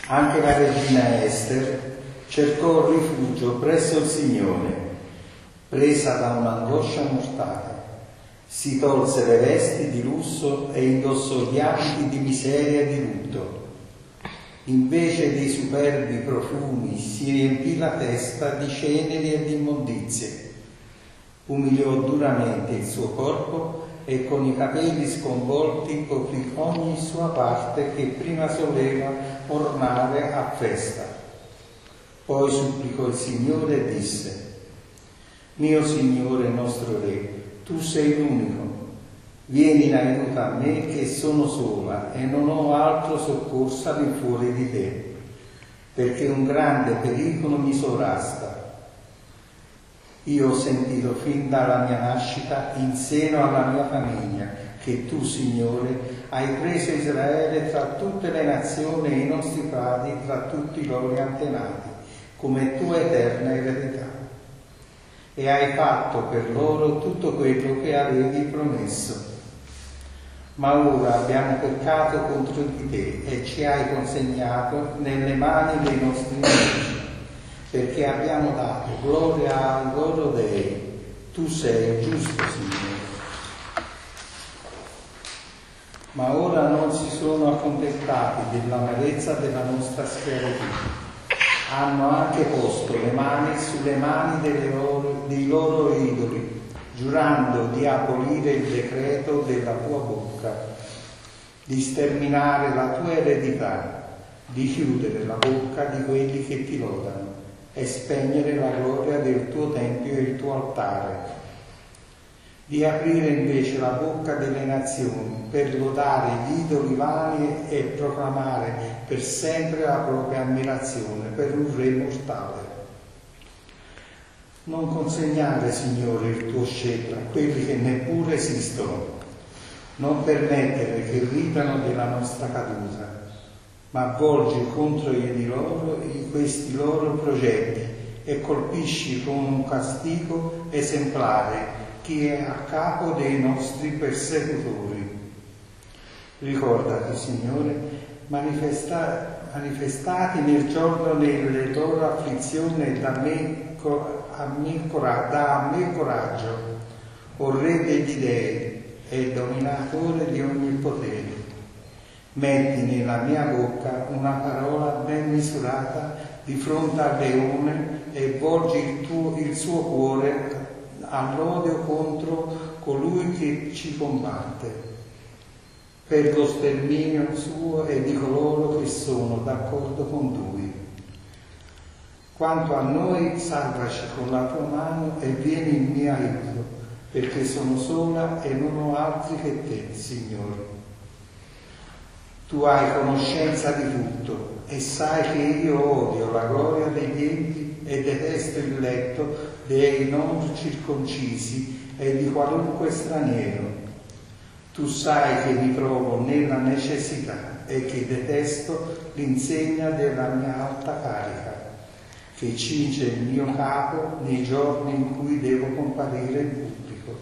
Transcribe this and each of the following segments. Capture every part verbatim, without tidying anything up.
Anche la regina Ester cercò rifugio presso il Signore, presa da un'angoscia mortale. Si tolse le vesti di lusso e indossò gli abiti di miseria e di lutto. Invece dei superbi profumi si riempì la testa di ceneri e di immondizie. Umiliò duramente il suo corpo e con i capelli sconvolti coprì ogni sua parte che prima soleva ornare a festa. Poi supplicò il Signore e disse: mio Signore, nostro Re, tu sei l'unico. Vieni in aiuto a me che sono sola e non ho altro soccorso al di fuori di te, perché un grande pericolo mi sovrasta. Io ho sentito fin dalla mia nascita in seno alla mia famiglia che tu, Signore, hai preso Israele tra tutte le nazioni e i nostri padri tra tutti i loro antenati, come tua eterna eredità. E hai fatto per loro tutto quello che avevi promesso. Ma ora abbiamo peccato contro di te e ci hai consegnato nelle mani dei nostri nemici, perché abbiamo dato gloria ai loro dei. Tu sei giusto, Signore. Ma ora non si sono accontentati dell'amarezza della nostra schiavitù. Hanno anche posto le mani sulle mani delle loro, dei loro idoli, giurando di abolire il decreto della tua bocca, di sterminare la tua eredità, di chiudere la bocca di quelli che ti lodano e spegnere la gloria del tuo tempio e il tuo altare, di aprire invece la bocca delle nazioni per lodare gli idoli vani e proclamare per sempre la propria ammirazione per un re mortale. Non consegnare, Signore, il tuo scettro a quelli che neppure esistono, non permettere che ridano della nostra caduta, ma avvolgi contro di loro questi loro progetti e colpisci con un castigo esemplare chi è a capo dei nostri persecutori. Ricordati, Signore, manifesta, manifestati nel giorno delle loro afflizioni da me, a me, da a me coraggio, o Re degli Dei e dominatore di ogni potere. Metti nella mia bocca una parola ben misurata di fronte al leone e volgi il, tuo, il suo cuore all'odio contro colui che ci combatte, per lo sterminio suo e di coloro che sono d'accordo con lui. Quanto a noi, salvaci con la tua mano e vieni in mio aiuto, perché sono sola e non ho altri che te, Signore. Tu hai conoscenza di tutto e sai che io odio la gloria degli empi e detesto il letto dei non circoncisi e di qualunque straniero. Tu sai che mi trovo nella necessità e che detesto l'insegna della mia alta carica, che cinge il mio capo nei giorni in cui devo comparire in pubblico.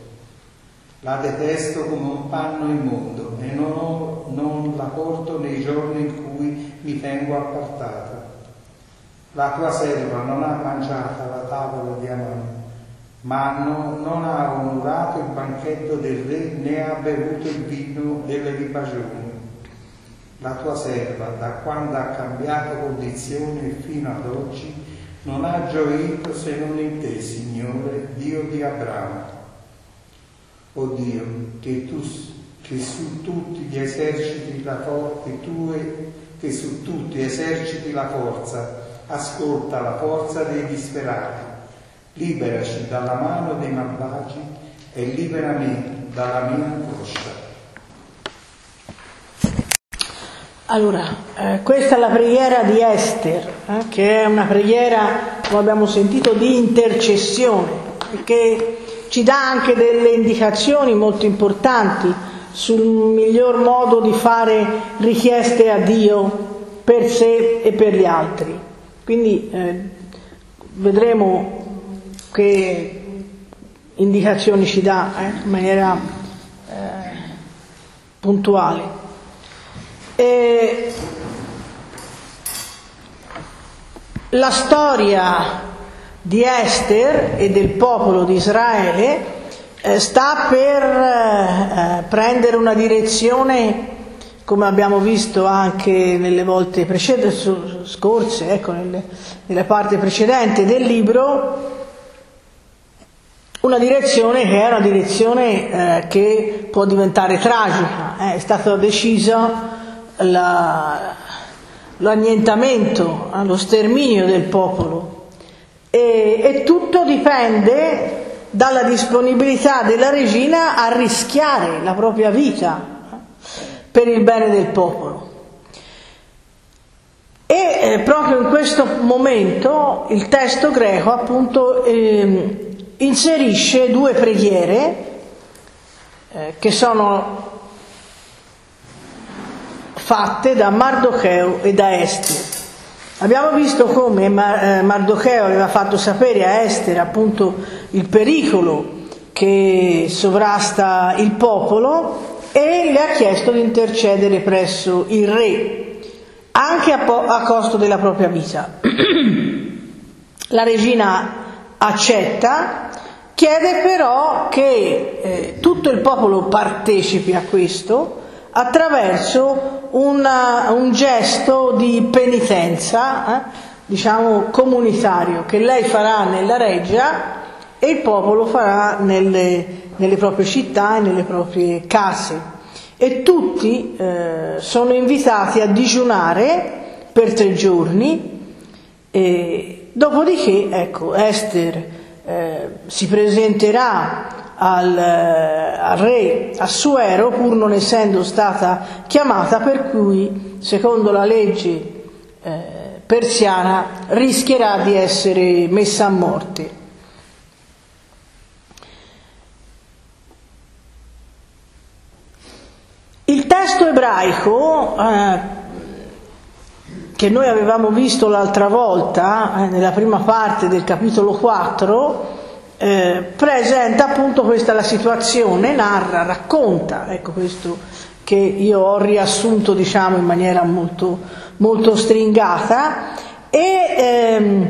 La detesto come un panno immondo e non, ho, non la porto nei giorni in cui mi tengo appartata. La tua serva non ha mangiato alla tavola di Amano, ma non, non ha onorato il banchetto del re né ha bevuto il vino delle libagioni. La tua serva, da quando ha cambiato condizione fino ad oggi, non ha gioito se non in te, Signore, Dio di Abramo. O Dio, che tu che su tutti gli eserciti la forza, tue, che su tutti eserciti la forza, ascolta la forza dei disperati, liberaci dalla mano dei malvagi e libera me dalla mia angoscia. Allora, eh, questa è la preghiera di Ester, eh, che è una preghiera, come abbiamo sentito, di intercessione, che ci dà anche delle indicazioni molto importanti sul miglior modo di fare richieste a Dio per sé e per gli altri. Quindi eh, vedremo che indicazioni ci dà eh, in maniera eh, puntuale. E la storia di Ester e del popolo di Israele eh, sta per eh, prendere una direzione, come abbiamo visto anche nelle volte precedenti, scorse, ecco, nelle, nella parte precedente del libro, una direzione che è una direzione eh, che può diventare tragica. Eh, è stato deciso la, l'annientamento, eh, lo sterminio del popolo e, e tutto dipende dalla disponibilità della regina a rischiare la propria vita per il bene del popolo. E eh, proprio in questo momento il testo greco appunto eh, inserisce due preghiere eh, che sono fatte da Mardocheo e da Ester. Abbiamo visto come Mardocheo aveva fatto sapere a Ester appunto il pericolo che sovrasta il popolo e le ha chiesto di intercedere presso il re, anche a, po- a costo della propria vita. La regina accetta, chiede però che eh, tutto il popolo partecipi a questo attraverso una, un gesto di penitenza, eh, diciamo comunitario, che lei farà nella reggia e il popolo farà nelle, nelle proprie città e nelle proprie case. E tutti eh, sono invitati a digiunare per tre giorni e dopodiché, ecco, Ester eh, si presenterà Al, al re Assuero, pur non essendo stata chiamata, per cui secondo la legge eh, persiana rischierà di essere messa a morte. Il testo ebraico eh, che noi avevamo visto l'altra volta eh, nella prima parte del capitolo quattro Eh, presenta appunto questa la situazione, narra, racconta, ecco questo che io ho riassunto diciamo in maniera molto, molto stringata, e ehm,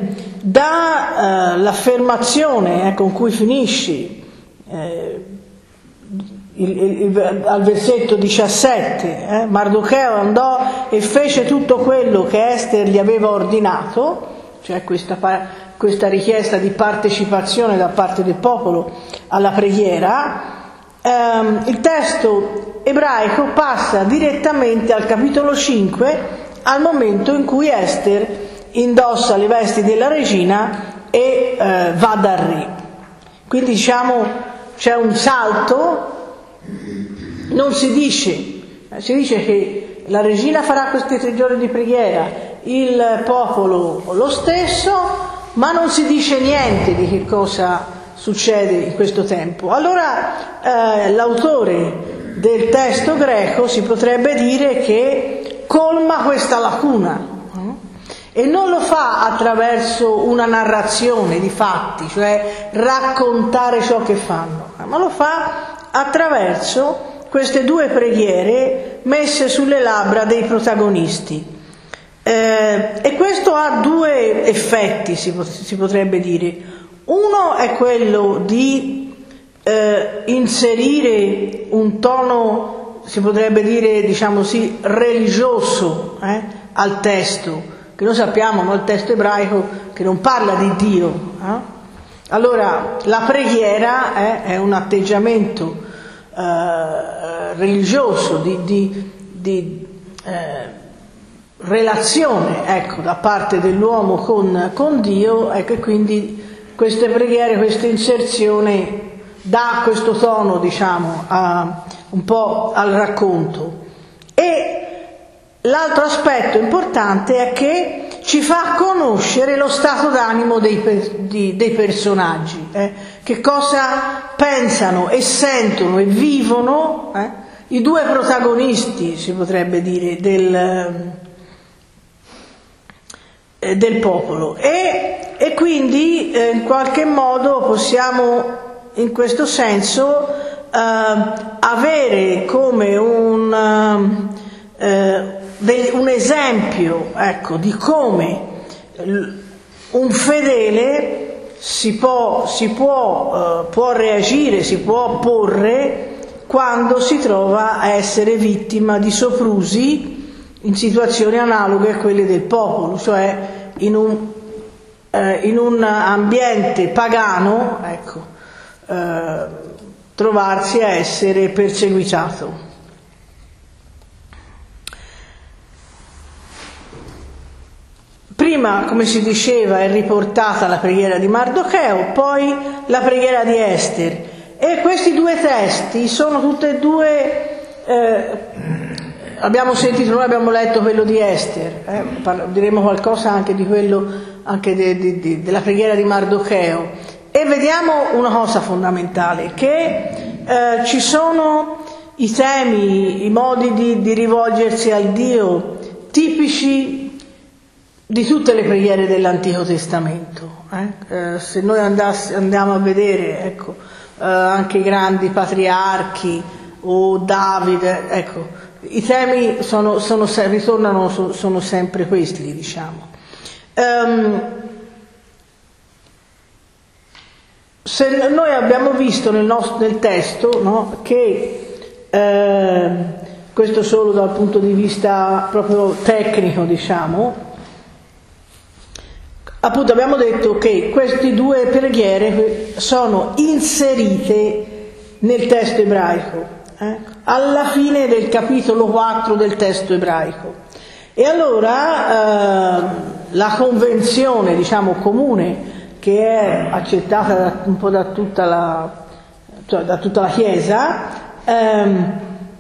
da eh, l'affermazione eh, con cui finisce eh, il, il, il, al versetto diciassette, eh, Mardocheo andò e fece tutto quello che Ester gli aveva ordinato, cioè questa parte questa richiesta di partecipazione da parte del popolo alla preghiera. ehm, il testo ebraico passa direttamente al capitolo cinque, al momento in cui Ester indossa le vesti della regina e eh, va dal re. Quindi diciamo c'è un salto, non si dice, si dice che la regina farà questi tre giorni di preghiera, il popolo lo stesso, ma non si dice niente di che cosa succede in questo tempo. Allora eh, l'autore del testo greco si potrebbe dire che colma questa lacuna eh? e non lo fa attraverso una narrazione di fatti, cioè raccontare ciò che fanno, ma lo fa attraverso queste due preghiere messe sulle labbra dei protagonisti. Eh, e questo ha due effetti, si, pot- si potrebbe dire. Uno è quello di eh, inserire un tono, si potrebbe dire, diciamo sì, religioso eh, al testo, che noi sappiamo, ma il testo ebraico che non parla di Dio. Eh? Allora, la preghiera eh, è un atteggiamento eh, religioso, di, di, di eh, relazione, ecco, da parte dell'uomo con, con Dio, ecco, e quindi queste preghiere, questa inserzione dà questo tono, diciamo, a, un po' al racconto. E l'altro aspetto importante è che ci fa conoscere lo stato d'animo dei, di, dei personaggi, eh? che cosa pensano e sentono e vivono eh? i due protagonisti, si potrebbe dire, del del popolo e, e quindi eh, in qualche modo possiamo in questo senso eh, avere come un, eh, del, un esempio ecco, di come un fedele si può, si può, eh, può reagire, si può opporre quando si trova a essere vittima di soprusi in situazioni analoghe a quelle del popolo, cioè in un, eh, in un ambiente pagano, ecco, eh, trovarsi a essere perseguitato. Prima, come si diceva, è riportata la preghiera di Mardocheo, poi la preghiera di Ester. E questi due testi sono tutti e due, eh, abbiamo sentito, noi abbiamo letto quello di Ester, eh, parla, diremo qualcosa anche di quello, anche de, de, de, della preghiera di Mardocheo, e vediamo una cosa fondamentale, che eh, ci sono i temi, i modi di, di rivolgersi al Dio tipici di tutte le preghiere dell'Antico Testamento. Eh? Eh, se noi andass- andiamo a vedere, ecco, eh, anche i grandi patriarchi o Davide, ecco, i temi sono, sono, ritornano, sono, sono sempre questi, diciamo. Um, se noi abbiamo visto nel, nostro, nel testo, no, che eh, questo solo dal punto di vista proprio tecnico, diciamo, appunto abbiamo detto che queste due preghiere sono inserite nel testo ebraico, eh, alla fine del capitolo quattro del testo ebraico. E allora eh, la convenzione, diciamo, comune, che è accettata da, un po' da tutta la, cioè, da tutta la Chiesa, ehm,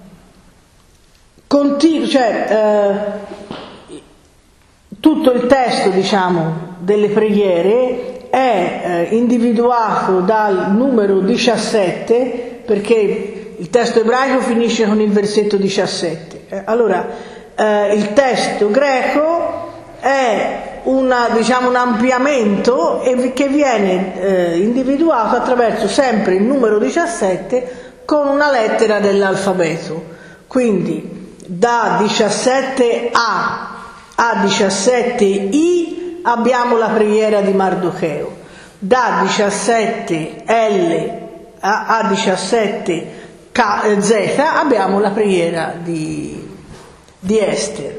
continu- cioè, eh, tutto il testo, diciamo, delle preghiere è eh, individuato dal numero diciassette, perché il testo ebraico finisce con il versetto diciassette. Eh, allora, eh, il testo greco è una, diciamo, un ampliamento e che viene eh, individuato attraverso sempre il numero diciassette con una lettera dell'alfabeto. Quindi da diciassette A a diciassette I abbiamo la preghiera di Mardocheo, da diciassette L a, a diciassette K, Z abbiamo la preghiera di, di Ester.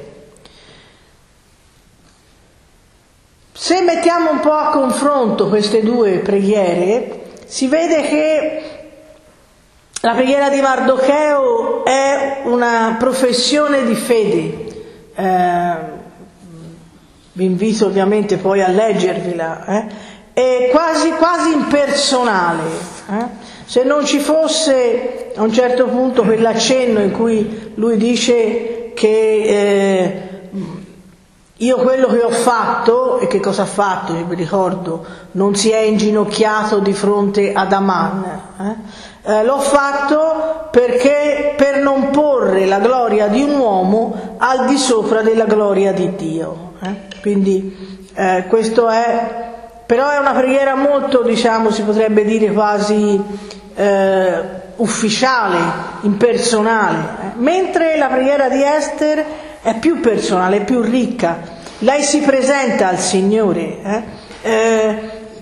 Se mettiamo un po' a confronto queste due preghiere, si vede che la preghiera di Mardocheo è una professione di fede. Eh, vi invito ovviamente poi a leggervela, eh? È quasi, quasi impersonale. Eh? Se non ci fosse a un certo punto quell'accenno in cui lui dice che eh, io quello che ho fatto, e che cosa ha fatto, io vi ricordo, non si è inginocchiato di fronte ad Aman, eh? Eh, l'ho fatto perché per non porre la gloria di un uomo al di sopra della gloria di Dio. Eh? Quindi eh, questo è, però è una preghiera molto, diciamo, si potrebbe dire quasi eh, ufficiale, impersonale, eh? Mentre la preghiera di Ester è più personale, è più ricca. Lei si presenta al Signore, eh? Eh,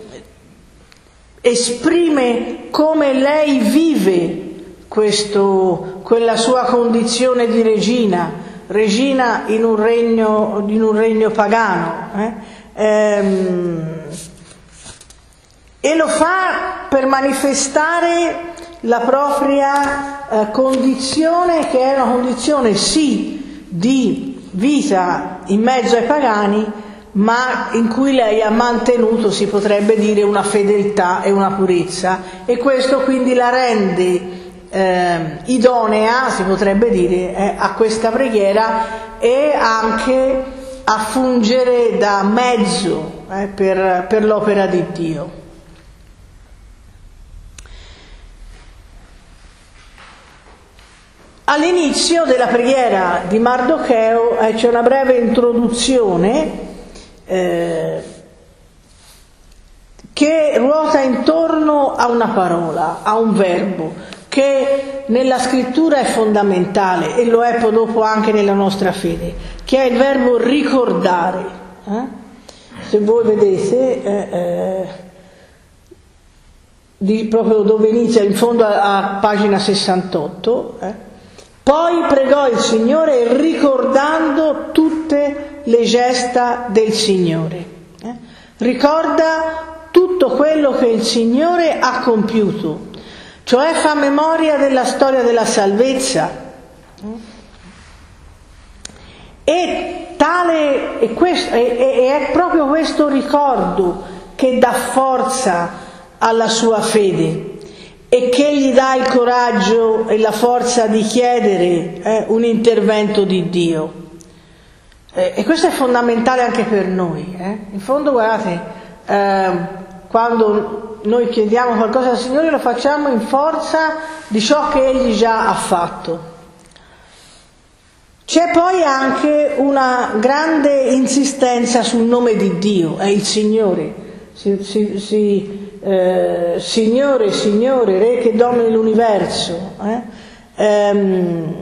esprime come lei vive questo, quella sua condizione di regina, regina in un regno, in un regno pagano, eh? Ehm, e lo fa per manifestare la propria eh, condizione, che è una condizione sì di vita in mezzo ai pagani, ma in cui lei ha mantenuto, si potrebbe dire, una fedeltà e una purezza, e questo quindi la rende eh, idonea, si potrebbe dire, eh, a questa preghiera e anche a fungere da mezzo eh, per, per l'opera di Dio. All'inizio della preghiera di Mardocheo eh, c'è una breve introduzione eh, che ruota intorno a una parola, a un verbo, che nella scrittura è fondamentale e lo è poi dopo anche nella nostra fede, che è il verbo ricordare. Eh? se voi vedete, eh, eh, di, proprio dove inizia, in fondo a, a pagina sessantotto, eh, poi pregò il Signore ricordando tutte le gesta del Signore. Eh? Ricorda tutto quello che il Signore ha compiuto, cioè fa memoria della storia della salvezza. E tale e, questo, e, e è proprio questo ricordo che dà forza alla sua fede e che gli dà il coraggio e la forza di chiedere eh, un intervento di Dio. Eh, e questo è fondamentale anche per noi. Eh. In fondo, guardate, eh, quando noi chiediamo qualcosa al Signore lo facciamo in forza di ciò che Egli già ha fatto. C'è poi anche una grande insistenza sul nome di Dio, è il Signore. Si, si, si, eh, Signore, Signore, Re che domini l'universo. Eh? Ehm,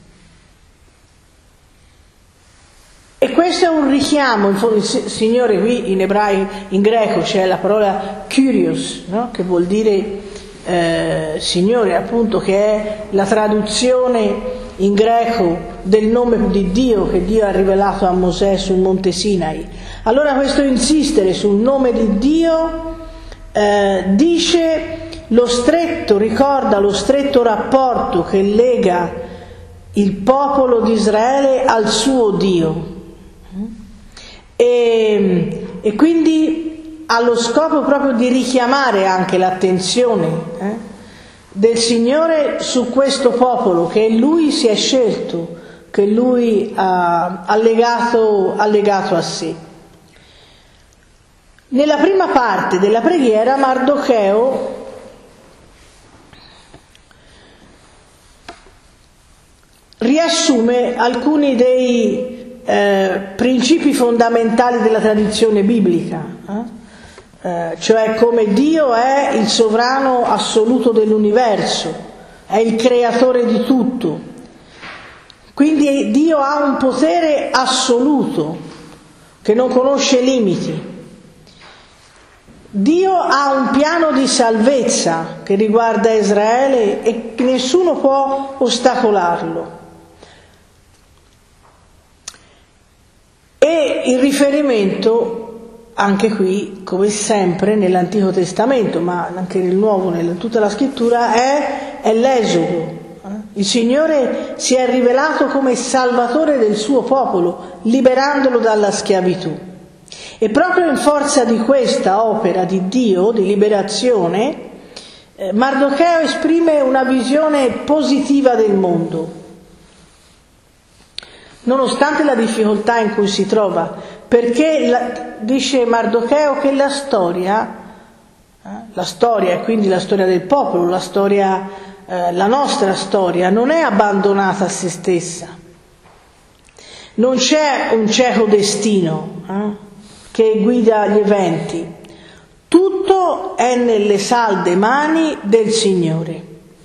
e questo è un richiamo, in fondo, il Signore qui in ebraico, in greco c'è la parola Kyrios, no? Che vuol dire eh, Signore, appunto, che è la traduzione in greco del nome di Dio che Dio ha rivelato a Mosè sul monte Sinai. Allora questo insistere sul nome di Dio eh, dice lo stretto, ricorda lo stretto rapporto che lega il popolo di Israele al suo Dio e, e quindi ha lo scopo proprio di richiamare anche l'attenzione eh, del Signore su questo popolo che Lui si è scelto, che Lui ha, ha, legato, ha legato a sé. Nella prima parte della preghiera Mardocheo riassume alcuni dei eh, principi fondamentali della tradizione biblica, eh? Eh, cioè come Dio è il sovrano assoluto dell'universo, è il creatore di tutto, quindi Dio ha un potere assoluto che non conosce limiti. Dio ha un piano di salvezza che riguarda Israele e nessuno può ostacolarlo. E il riferimento anche qui, come sempre nell'Antico Testamento, ma anche nel Nuovo, in tutta la Scrittura, è, è l'Esodo. Il Signore si è rivelato come Salvatore del suo popolo, liberandolo dalla schiavitù. E proprio in forza di questa opera di Dio, di liberazione, eh, Mardocheo esprime una visione positiva del mondo. Nonostante la difficoltà in cui si trova, perché la, dice Mardocheo che la storia, eh, la storia e quindi la storia del popolo, la storia, eh, la nostra storia, non è abbandonata a se stessa. Non c'è un cieco destino eh, che guida gli eventi. Tutto è nelle salde mani del Signore.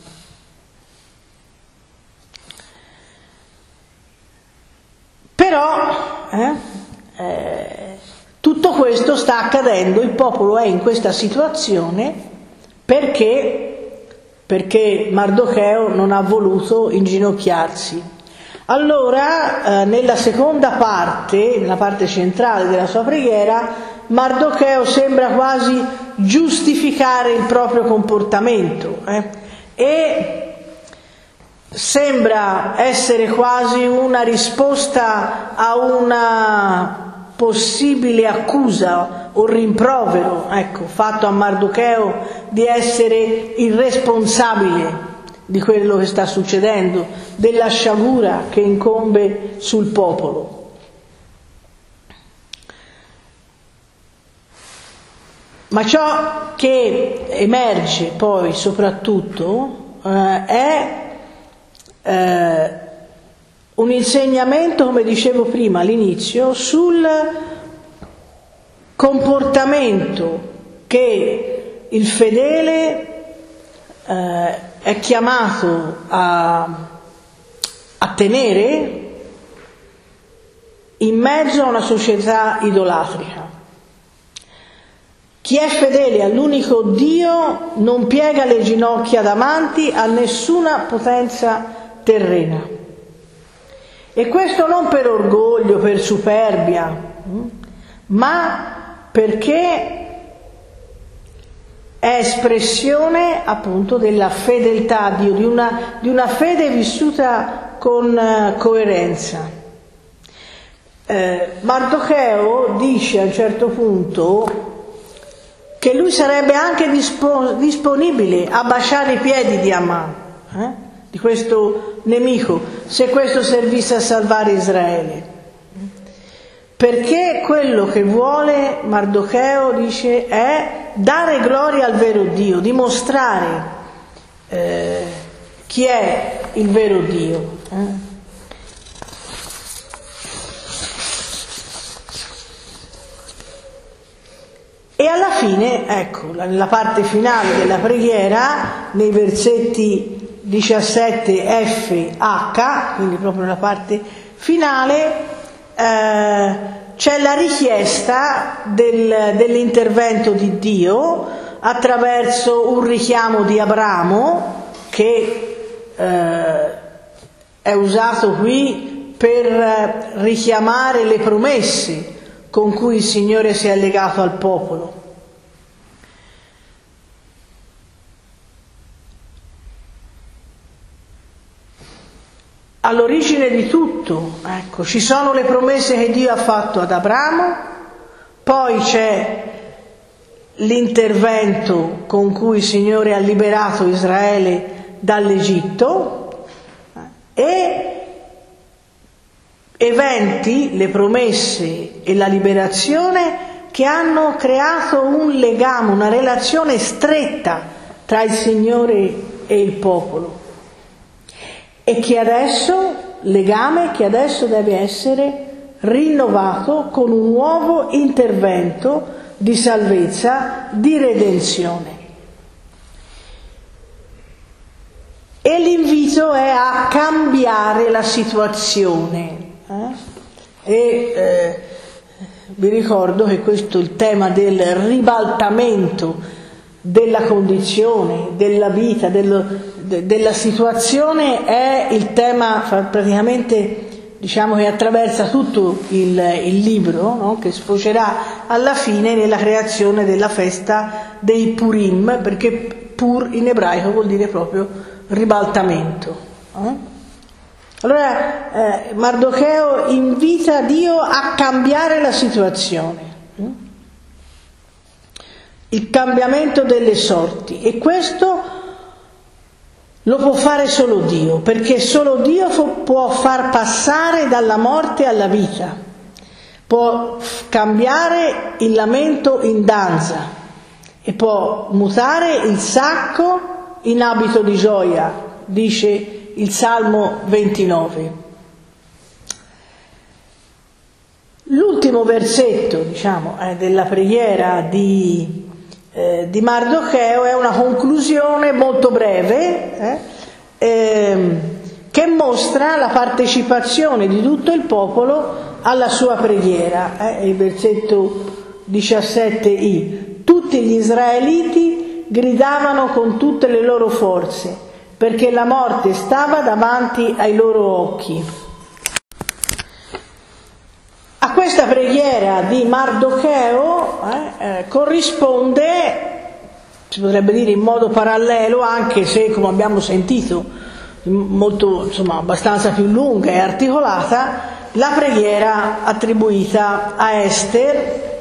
Però eh, eh, tutto questo sta accadendo, il popolo è in questa situazione perché, perché Mardocheo non ha voluto inginocchiarsi. Allora, eh, nella seconda parte, nella parte centrale della sua preghiera, Mardocheo sembra quasi giustificare il proprio comportamento eh, e sembra essere quasi una risposta a una possibile accusa o rimprovero, ecco, fatto a Mardocheo di essere il responsabile di quello che sta succedendo, della sciagura che incombe sul popolo. Ma ciò che emerge poi soprattutto eh, è eh, un insegnamento, come dicevo prima all'inizio, sul comportamento che il fedele eh, è chiamato a, a tenere in mezzo a una società idolatrica. Chi è fedele all'unico Dio non piega le ginocchia davanti a nessuna potenza terrena. E questo non per orgoglio, per superbia, ma perché è espressione appunto della fedeltà a Dio, di una, di una fede vissuta con uh, coerenza. Eh, Mardocheo dice a un certo punto che lui sarebbe anche dispo, disponibile a baciare i piedi di Aman, eh, di questo nemico, se questo servisse a salvare Israele. Perché quello che vuole Mardocheo, dice, è dare gloria al vero Dio, dimostrare eh, chi è il vero Dio. Eh? E alla fine, ecco, nella parte finale della preghiera, nei versetti diciassette F H, quindi proprio nella parte finale, eh, c'è la richiesta del, dell'intervento di Dio attraverso un richiamo di Abramo che eh, è usato qui per richiamare le promesse con cui il Signore si è legato al popolo. All'origine di tutto, ecco, ci sono le promesse che Dio ha fatto ad Abramo, poi c'è l'intervento con cui il Signore ha liberato Israele dall'Egitto e eventi, le promesse e la liberazione che hanno creato un legame, una relazione stretta tra il Signore e il popolo. E che adesso, legame che adesso deve essere rinnovato con un nuovo intervento di salvezza, di redenzione. E l'invito è a cambiare la situazione. Eh? E eh, vi ricordo che questo è il tema del ribaltamento della condizione, della vita, dello, de, della situazione, è il tema praticamente, diciamo, che attraversa tutto il, il libro, no? Che sfocerà alla fine nella creazione della festa dei Purim, perché Pur in ebraico vuol dire proprio ribaltamento. Eh? Allora eh, Mardocheo invita Dio a cambiare la situazione. Il cambiamento delle sorti, e questo lo può fare solo Dio, perché solo Dio può far passare dalla morte alla vita, può cambiare il lamento in danza e può mutare il sacco in abito di gioia, dice il Salmo ventinove. L'ultimo versetto, diciamo, eh, della preghiera di Eh, di Mardocheo è una conclusione molto breve eh, eh, che mostra la partecipazione di tutto il popolo alla sua preghiera. Eh, il versetto diciassette i. Tutti gli israeliti gridavano con tutte le loro forze, perché la morte stava davanti ai loro occhi. A questa preghiera di Mardocheo eh, eh, corrisponde, si potrebbe dire in modo parallelo, anche se, come abbiamo sentito, molto, insomma, abbastanza più lunga e articolata, la preghiera attribuita a Ester.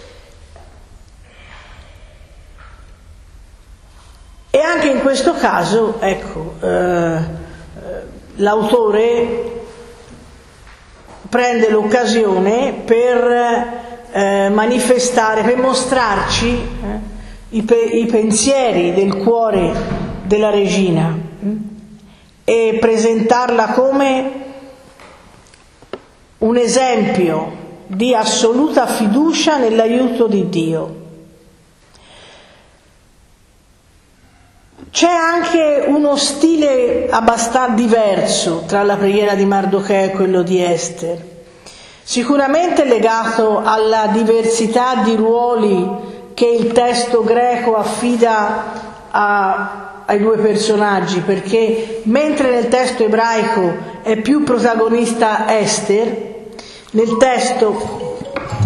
E anche in questo caso, ecco, eh, l'autore prende l'occasione per eh, manifestare, per mostrarci eh, i, pe- i pensieri del cuore della regina hm? e presentarla come un esempio di assoluta fiducia nell'aiuto di Dio. C'è anche uno stile abbastanza diverso tra la preghiera di Mardocheo e quello di Ester, sicuramente legato alla diversità di ruoli che il testo greco affida a, ai due personaggi, perché mentre nel testo ebraico è più protagonista Ester, nel testo,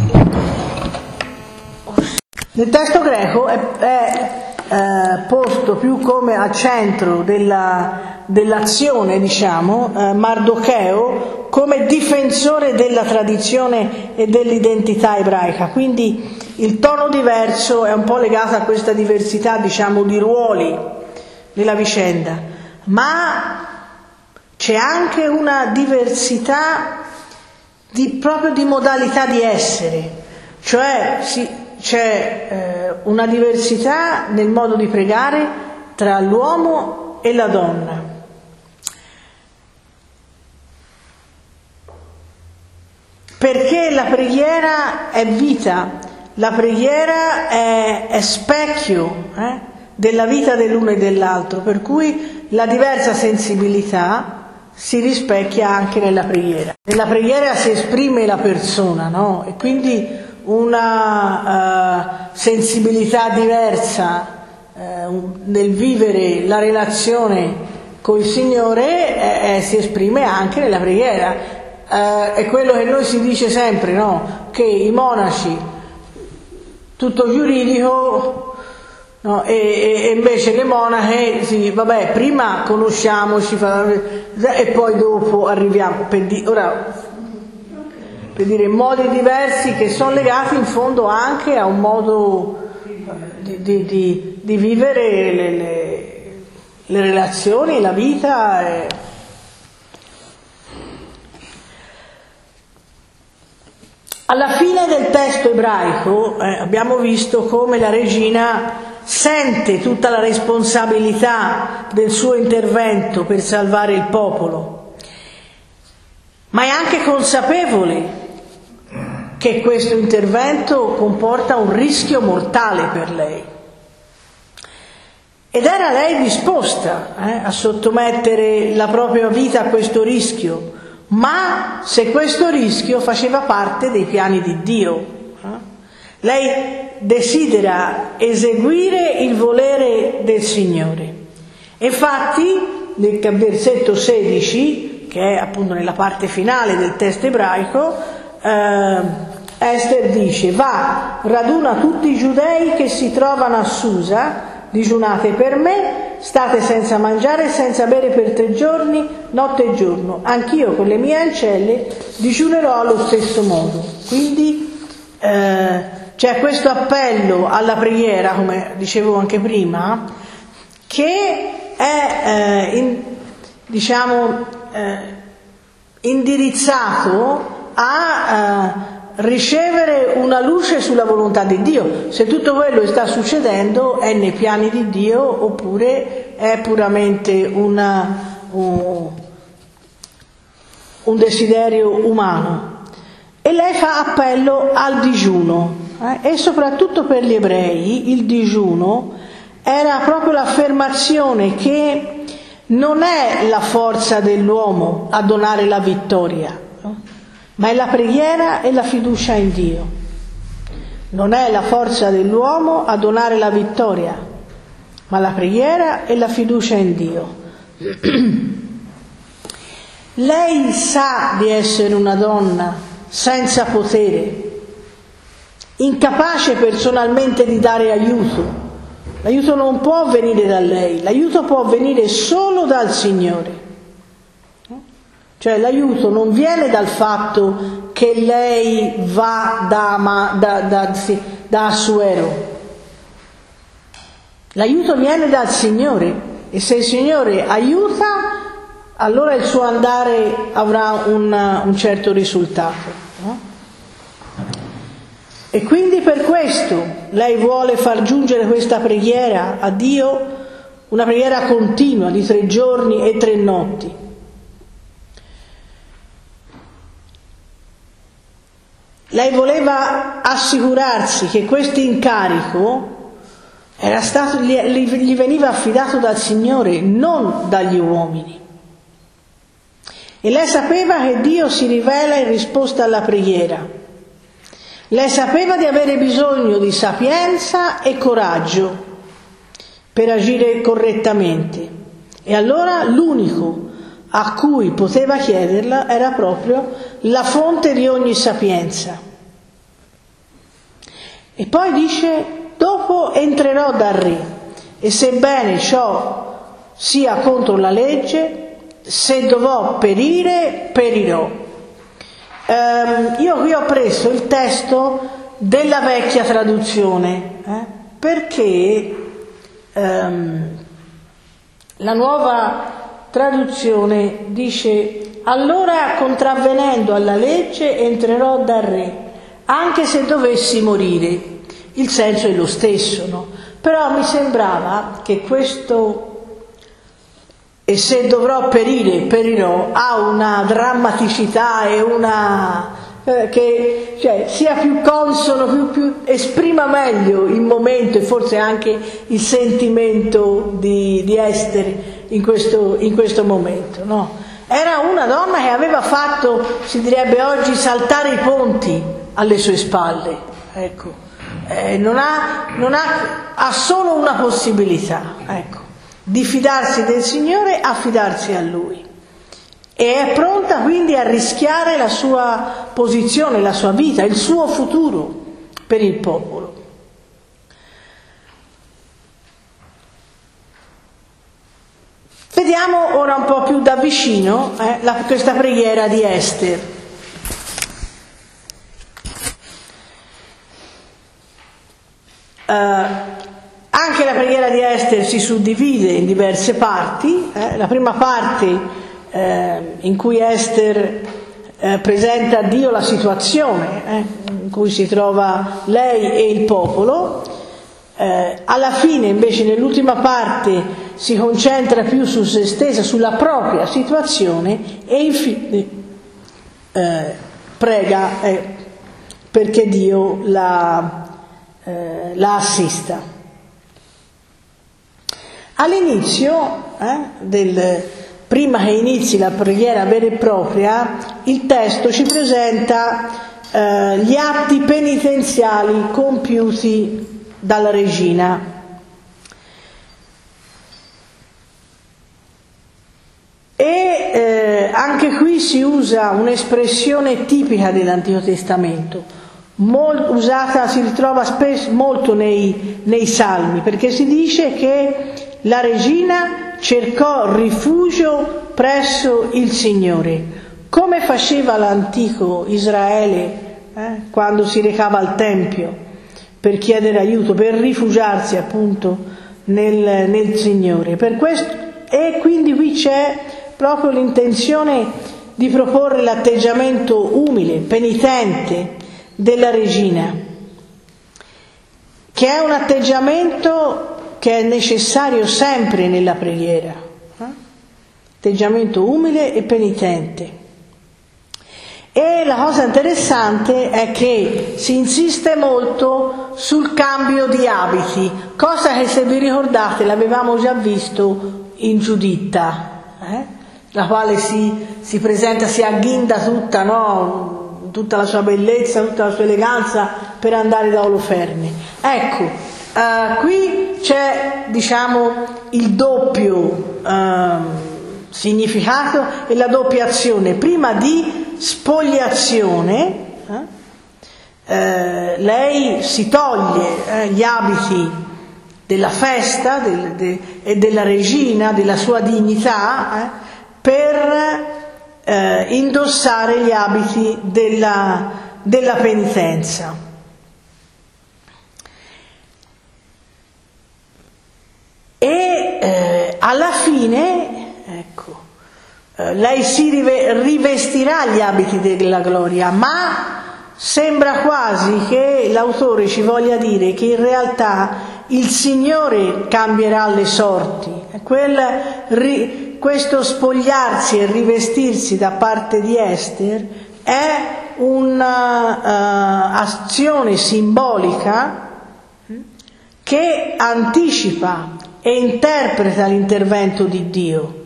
nel testo greco è, è eh, posto più come al centro della, dell'azione, diciamo, eh, Mardocheo come difensore della tradizione e dell'identità ebraica. Quindi il tono diverso è un po' legato a questa diversità, diciamo, di ruoli nella vicenda, ma c'è anche una diversità di, proprio di modalità di essere, cioè si, c'è eh, una diversità nel modo di pregare tra l'uomo e la donna. Perché la preghiera è vita, la preghiera è, è specchio eh, della vita dell'uno e dell'altro, per cui la diversa sensibilità si rispecchia anche nella preghiera. Nella preghiera si esprime la persona, no? E quindi una uh, sensibilità diversa uh, nel vivere la relazione con il Signore eh, eh, si esprime anche nella preghiera. Uh, è quello che noi si dice sempre, no? Che i monaci tutto giuridico, no? e, e invece le monache sì, vabbè, prima conosciamoci e poi dopo arriviamo per, di, ora, per dire modi diversi che sono legati in fondo anche a un modo di, di, di, di vivere le, le, le relazioni, la vita e, alla fine del testo ebraico eh, abbiamo visto come la regina sente tutta la responsabilità del suo intervento per salvare il popolo, ma è anche consapevole che questo intervento comporta un rischio mortale per lei. Ed era lei disposta eh, a sottomettere la propria vita a questo rischio, ma se questo rischio faceva parte dei piani di Dio. Lei desidera eseguire il volere del Signore. Infatti, nel versetto sedici, che è appunto nella parte finale del testo ebraico, eh, Ester dice: va, raduna tutti i giudei che si trovano a Susa, digiunate per me, state senza mangiare e senza bere per tre giorni, notte e giorno. Anch'io con le mie ancelle digiunerò allo stesso modo. Quindi eh, c'è questo appello alla preghiera, come dicevo anche prima, che è eh, in, diciamo eh, indirizzato a eh, ricevere una luce sulla volontà di Dio, se tutto quello che sta succedendo è nei piani di Dio oppure è puramente una, un, un desiderio umano. E lei fa appello al digiuno eh? E soprattutto per gli ebrei il digiuno era proprio l'affermazione che non è la forza dell'uomo a donare la vittoria, ma è la preghiera e la fiducia in Dio. Non è la forza dell'uomo a donare la vittoria, ma la preghiera e la fiducia in Dio. Lei sa di essere una donna senza potere, incapace personalmente di dare aiuto. L'aiuto non può venire da lei, l'aiuto può venire solo dal Signore. Cioè l'aiuto non viene dal fatto che lei va da, da, da, sì, da Assuero. L'aiuto viene dal Signore, e se il Signore aiuta, allora il suo andare avrà un, un certo risultato. No? E quindi per questo lei vuole far giungere questa preghiera a Dio, una preghiera continua di tre giorni e tre notti. Lei voleva assicurarsi che questo incarico era stato, gli, gli veniva affidato dal Signore, non dagli uomini. E lei sapeva che Dio si rivela in risposta alla preghiera. Lei sapeva di avere bisogno di sapienza e coraggio per agire correttamente, e allora l'unico a cui poteva chiederla era proprio la fonte di ogni sapienza. E poi dice: dopo entrerò dal re, e sebbene ciò sia contro la legge, se dovrò perire, perirò. Um, io qui ho preso il testo della vecchia traduzione, eh, perché um, la nuova traduzione dice: allora, contravvenendo alla legge, entrerò dal re, anche se dovessi morire. Il senso è lo stesso, no? Però mi sembrava che questo "e se dovrò perire, perirò" ha una drammaticità e una eh, che cioè, sia più consono, più, più esprima meglio il momento e forse anche il sentimento di, di Ester in questo, in questo momento, no? Era una donna che aveva fatto, si direbbe oggi, saltare i ponti alle sue spalle, ecco. Eh, non ha, non ha, ha solo una possibilità, ecco, di fidarsi del Signore, affidarsi a Lui, e è pronta quindi a rischiare la sua posizione, la sua vita, il suo futuro per il popolo. Vediamo ora un po' più da vicino eh, la, questa preghiera di Ester. Uh, anche la preghiera di Ester si suddivide in diverse parti. Eh. La prima parte eh, in cui Ester eh, presenta a Dio la situazione eh, in cui si trova lei e il popolo. Eh, alla fine invece, nell'ultima parte, si concentra più su se stessa, sulla propria situazione, e infine eh, prega eh, perché Dio la Eh, la assista. All'inizio, eh, del, prima che inizi la preghiera vera e propria, il testo ci presenta eh, gli atti penitenziali compiuti dalla regina. E eh, anche qui si usa un'espressione tipica dell'Antico Testamento, Mol, usata, si ritrova spesso molto nei, nei Salmi, perché si dice che la regina cercò rifugio presso il Signore, come faceva l'antico Israele eh, quando si recava al Tempio per chiedere aiuto, per rifugiarsi appunto nel, nel Signore. Per questo, e quindi qui c'è proprio l'intenzione di proporre l'atteggiamento umile, penitente della regina, che è un atteggiamento che è necessario sempre nella preghiera, eh? atteggiamento umile e penitente. E la cosa interessante è che si insiste molto sul cambio di abiti, cosa che, se vi ricordate, l'avevamo già visto in Giuditta, eh? la quale si, si presenta, si agghinda tutta, no? tutta la sua bellezza, tutta la sua eleganza per andare da Oloferne. Ecco, eh, qui c'è, diciamo, il doppio eh, significato e la doppia azione. Prima di spogliazione, eh, eh, lei si toglie eh, gli abiti della festa del, de, e della regina, della sua dignità, eh, per Eh, indossare gli abiti della, della penitenza. E eh, alla fine, ecco, eh, lei si rive- rivestirà gli abiti della gloria, ma sembra quasi che l'autore ci voglia dire che in realtà il Signore cambierà le sorti. Quel ri- questo spogliarsi e rivestirsi da parte di Ester è un'azione uh, simbolica che anticipa e interpreta l'intervento di Dio.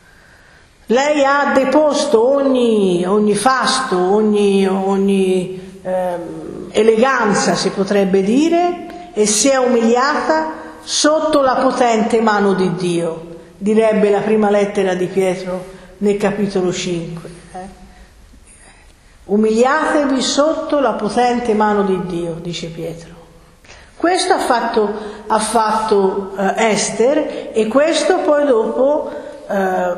Lei ha deposto ogni, ogni fasto, ogni, ogni ehm, eleganza, si potrebbe dire, e si è umiliata sotto la potente mano di Dio, direbbe la prima lettera di Pietro nel capitolo cinque. Eh? Umiliatevi sotto la potente mano di Dio, dice Pietro. Questo ha fatto, ha fatto eh, Ester, e questo poi dopo eh,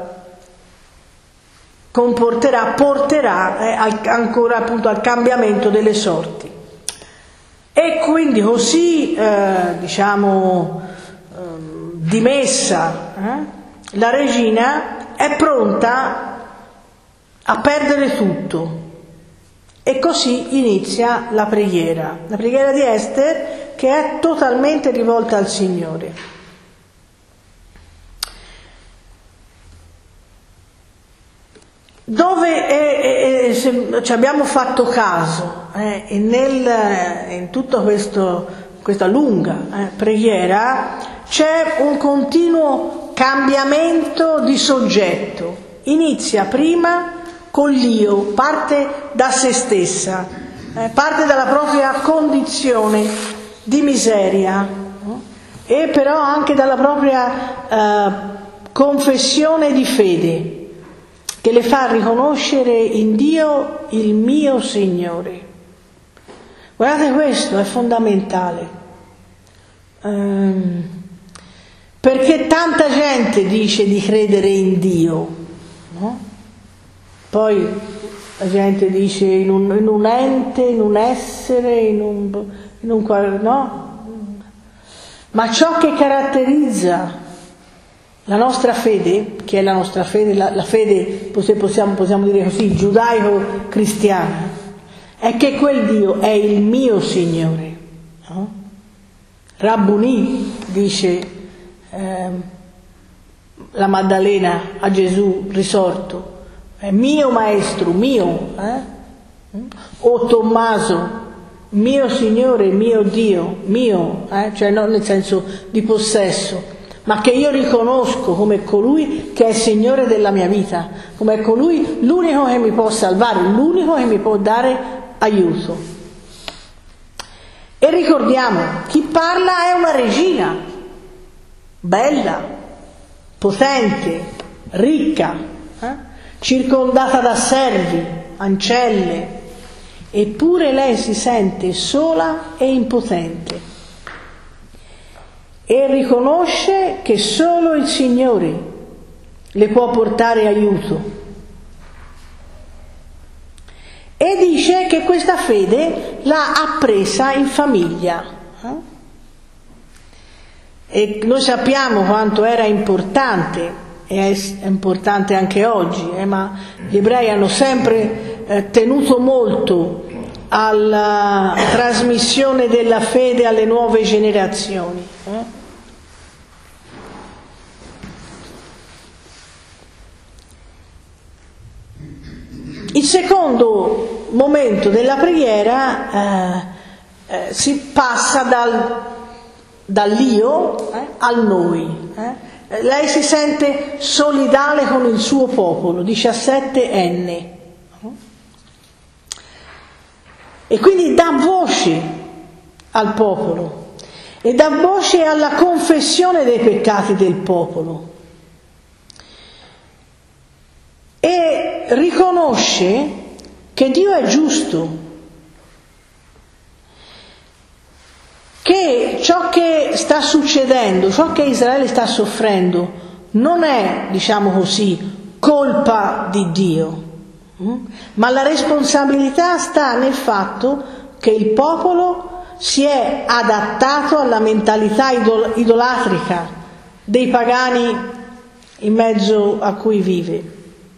comporterà, porterà eh, al, ancora appunto al cambiamento delle sorti. E quindi così, eh, diciamo, eh, dimessa, eh, la regina è pronta a perdere tutto. E così inizia la preghiera, la preghiera di Ester, che è totalmente rivolta al Signore. Dove è, è, se ci abbiamo fatto caso, eh, e nel, in tutta questo, questa lunga eh, preghiera c'è un continuo cambiamento di soggetto. Inizia prima con l'io, parte da se stessa, eh, parte dalla propria condizione di miseria, eh, e però anche dalla propria eh, confessione di fede, che le fa riconoscere in Dio il mio Signore. Guardate, questo è fondamentale, ehm, perché tanta gente dice di credere in Dio, no? Poi la gente dice in un, in un ente, in un essere, in un, in un no? Ma ciò che caratterizza la nostra fede, che è la nostra fede, la, la fede, possiamo, possiamo dire così, giudaico-cristiana, è che quel Dio è il mio Signore. No? Rabbuni, dice eh, la Maddalena a Gesù risorto, è mio maestro, mio, eh? O Tommaso, mio Signore, mio Dio, mio, eh? Cioè non nel senso di possesso, ma che io riconosco come colui che è Signore della mia vita, come colui l'unico che mi può salvare, l'unico che mi può dare aiuto. E ricordiamo, chi parla è una regina, bella, potente, ricca, eh? circondata da servi, ancelle, eppure lei si sente sola e impotente e riconosce che solo il Signore le può portare aiuto, e dice che questa fede l'ha appresa in famiglia, e noi sappiamo quanto era importante, e è importante anche oggi, eh, ma gli ebrei hanno sempre eh, tenuto molto alla trasmissione della fede alle nuove generazioni. Eh? Il secondo momento della preghiera eh, eh, si passa dal, dall'io eh, al noi. Eh? Lei si sente solidale con il suo popolo, diciassette enne, e quindi dà voce al popolo e dà voce alla confessione dei peccati del popolo, e riconosce che Dio è giusto, che ciò che sta succedendo, ciò che Israele sta soffrendo, non è, diciamo così, colpa di Dio, ma la responsabilità sta nel fatto che il popolo si è adattato alla mentalità idol- idolatrica dei pagani in mezzo a cui vive.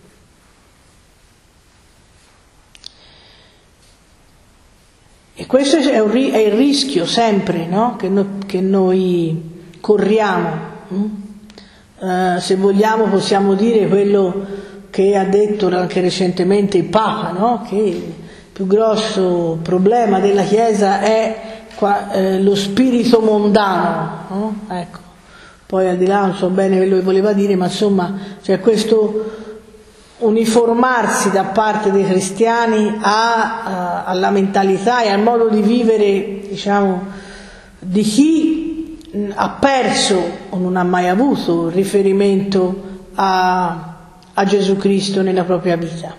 E questo è, un, è il rischio sempre, no? che, no, che noi corriamo. Uh, se vogliamo possiamo dire quello che ha detto anche recentemente il Papa, no? Che il più grosso problema della Chiesa è qua, eh, lo spirito mondano. No? Ecco. Poi al di là non so bene quello che voleva dire, ma insomma c'è questo uniformarsi da parte dei cristiani a, a, alla mentalità e al modo di vivere, diciamo, di chi ha perso o non ha mai avuto riferimento a, a Gesù Cristo nella propria vita.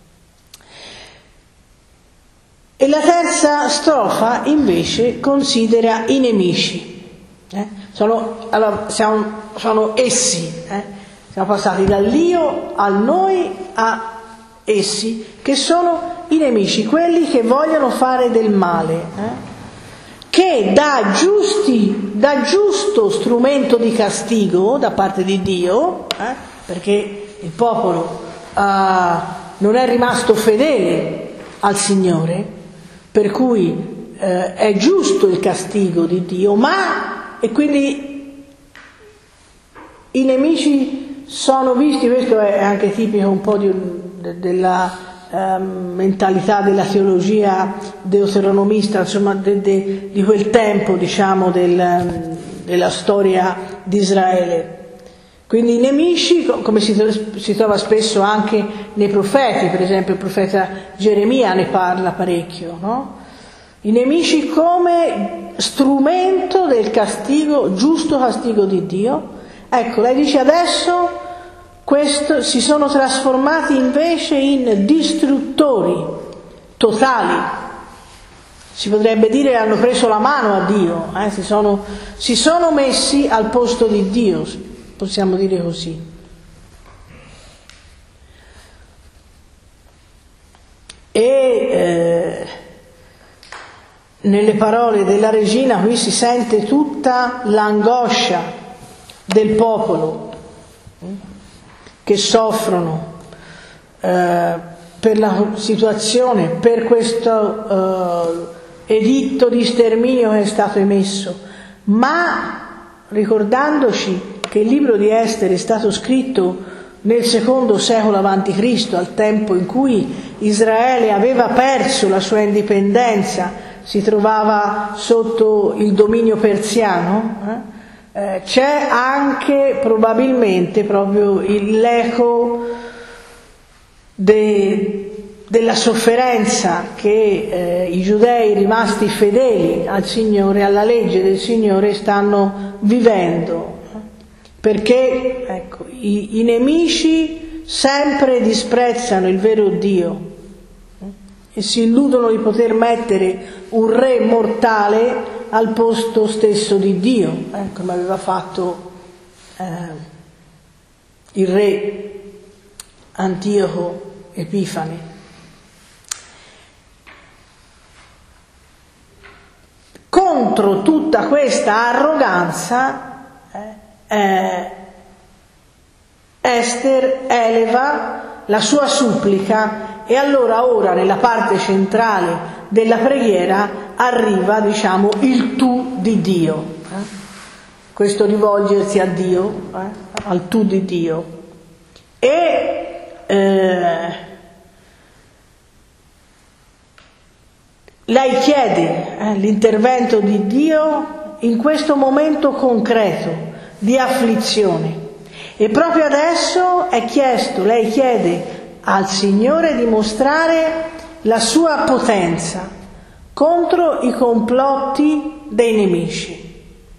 E la terza strofa invece considera i nemici. Eh? Sono, allora, siamo, sono essi, eh? Siamo passati dall'io al noi a essi, che sono i nemici, quelli che vogliono fare del male, eh? Che da, giusti, da giusto strumento di castigo da parte di Dio, eh? Perché il popolo uh, non è rimasto fedele al Signore, per cui eh, è giusto il castigo di Dio, ma e quindi i nemici sono visti, questo è anche tipico un po' di, de, della eh, mentalità della teologia deuteronomista, insomma de, de, di quel tempo, diciamo, del, della storia di Israele. Quindi i nemici, come si, si trova spesso anche nei profeti, per esempio il profeta Geremia ne parla parecchio, no? I nemici come strumento del castigo, giusto castigo di Dio. Ecco, lei dice adesso questo, si sono trasformati invece in distruttori totali. Si potrebbe dire hanno preso la mano a Dio, eh? si, sono, si sono messi al posto di Dio, possiamo dire così. E eh, nelle parole della regina qui si sente tutta l'angoscia del popolo che soffrono eh, per la situazione, per questo eh, editto di sterminio che è stato emesso, ma ricordandoci che il libro di Ester è stato scritto nel secondo secolo avanti Cristo, al tempo in cui Israele aveva perso la sua indipendenza, si trovava sotto il dominio persiano, eh? Eh, c'è anche probabilmente proprio l'eco de, della sofferenza che eh, i giudei rimasti fedeli al Signore, alla legge del Signore, stanno vivendo, perché ecco, i, i nemici sempre disprezzano il vero Dio e si illudono di poter mettere un re mortale al posto stesso di Dio, eh, come aveva fatto eh, il re Antioco Epifane. Contro tutta questa arroganza eh, eh, Ester eleva la sua supplica, e allora ora nella parte centrale della preghiera arriva, diciamo, il tu di Dio, eh? Questo rivolgersi a Dio, eh? al tu di Dio, e eh, lei chiede eh, l'intervento di Dio in questo momento concreto di afflizione, e proprio adesso è chiesto, lei chiede al Signore di mostrare la sua potenza contro i complotti dei nemici.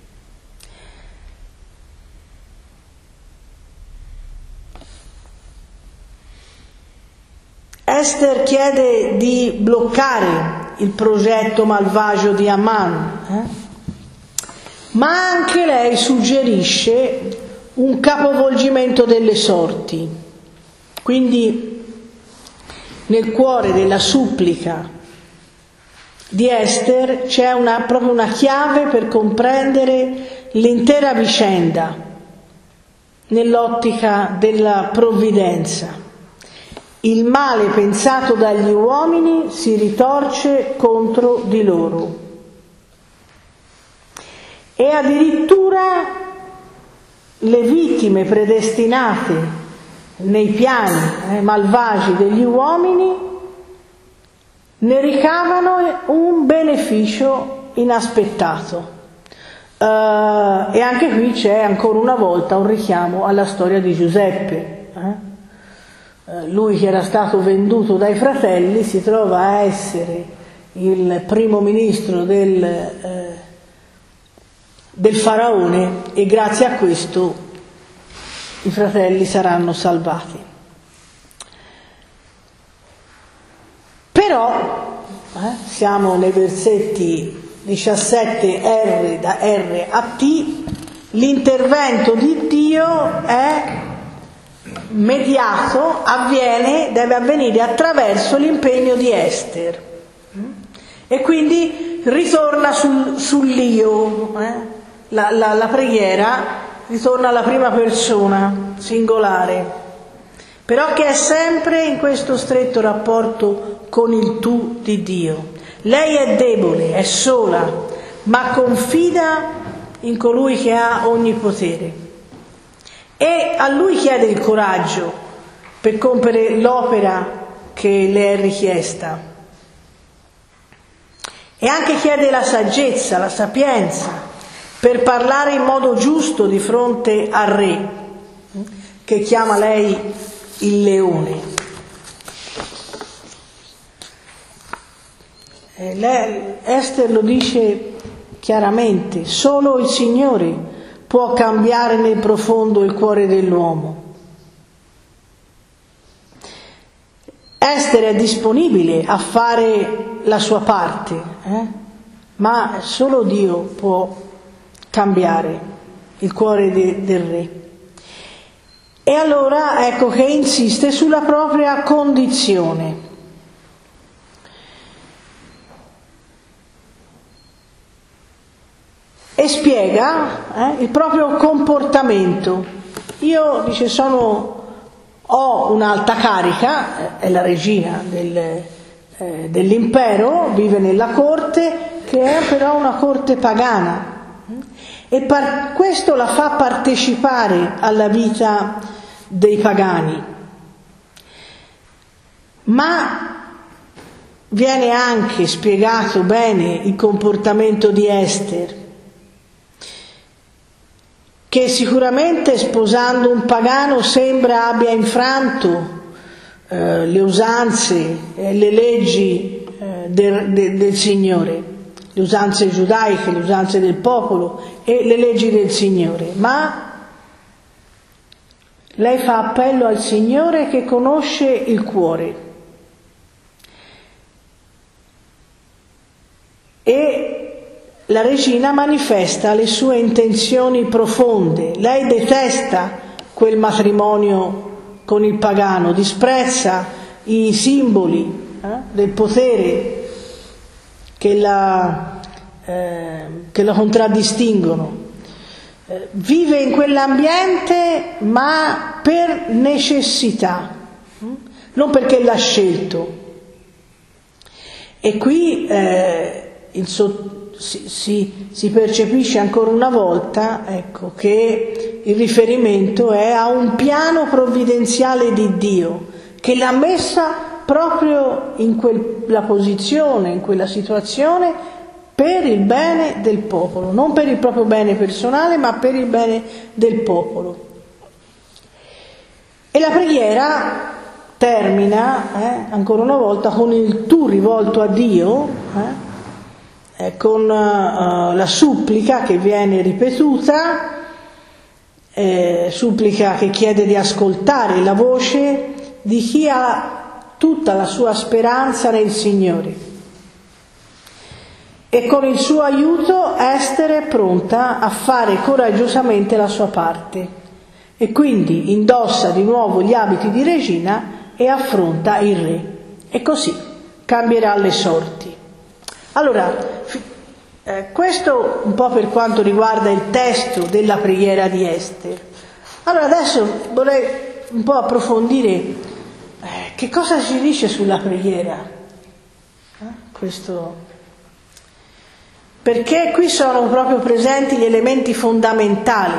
Ester chiede di bloccare il progetto malvagio di Aman, eh? ma anche lei suggerisce un capovolgimento delle sorti. Quindi nel cuore della supplica di Ester c'è una, proprio una chiave per comprendere l'intera vicenda nell'ottica della provvidenza. Il male pensato dagli uomini si ritorce contro di loro, e addirittura le vittime predestinate nei piani eh, malvagi degli uomini ne ricavano un beneficio inaspettato. Uh, e anche qui c'è ancora una volta un richiamo alla storia di Giuseppe, eh? eh, lui che era stato venduto dai fratelli si trova a essere il primo ministro del, eh, del faraone, e grazie a questo i fratelli saranno salvati. Però eh, siamo nei versetti diciassette R da R a T, l'intervento di Dio è mediato, avviene, deve avvenire attraverso l'impegno di Ester, e quindi ritorna sul, sull'io, eh? la, la, la preghiera ritorna alla prima persona singolare, però che è sempre in questo stretto rapporto con il tu di Dio. Lei è debole, è sola, ma confida in colui che ha ogni potere, e a lui chiede il coraggio per compiere l'opera che le è richiesta, e anche chiede la saggezza, la sapienza per parlare in modo giusto di fronte al re, che chiama lei il leone. Ester lo dice chiaramente: solo il Signore può cambiare nel profondo il cuore dell'uomo. Ester è disponibile a fare la sua parte, eh? ma solo Dio può cambiare il cuore de, del re. E allora ecco che insiste sulla propria condizione. E spiega eh, il proprio comportamento. Io, dice, sono, ho un'alta carica, è la regina del, eh, dell'impero, vive nella corte, che è però una corte pagana, e par- questo la fa partecipare alla vita dei pagani. Ma viene anche spiegato bene il comportamento di Ester, che sicuramente sposando un pagano sembra abbia infranto eh, le usanze e le leggi eh, del, del, del Signore, le usanze giudaiche, le usanze del popolo e le leggi del Signore, ma lei fa appello al Signore che conosce il cuore, e la regina manifesta le sue intenzioni profonde. Lei detesta quel matrimonio con il pagano, disprezza i simboli eh, del potere che la, eh, che la contraddistinguono. Eh, vive in quell'ambiente ma per necessità, eh, non perché l'ha scelto. E qui eh, in sotto Si, si, si percepisce ancora una volta, ecco, che il riferimento è a un piano provvidenziale di Dio che l'ha messa proprio in quella posizione, in quella situazione, per il bene del popolo, non per il proprio bene personale, ma per il bene del popolo. E la preghiera termina eh, ancora una volta con il tu rivolto a Dio, eh, Eh, con uh, la supplica che viene ripetuta, eh, supplica che chiede di ascoltare la voce di chi ha tutta la sua speranza nel Signore. E con il suo aiuto Ester è pronta a fare coraggiosamente la sua parte, e quindi indossa di nuovo gli abiti di regina e affronta il re, e così cambierà le sorti. Allora, eh, questo un po' per quanto riguarda il testo della preghiera di Ester. Allora adesso vorrei un po' approfondire eh, che cosa ci dice sulla preghiera. Eh, questo, perché qui sono proprio presenti gli elementi fondamentali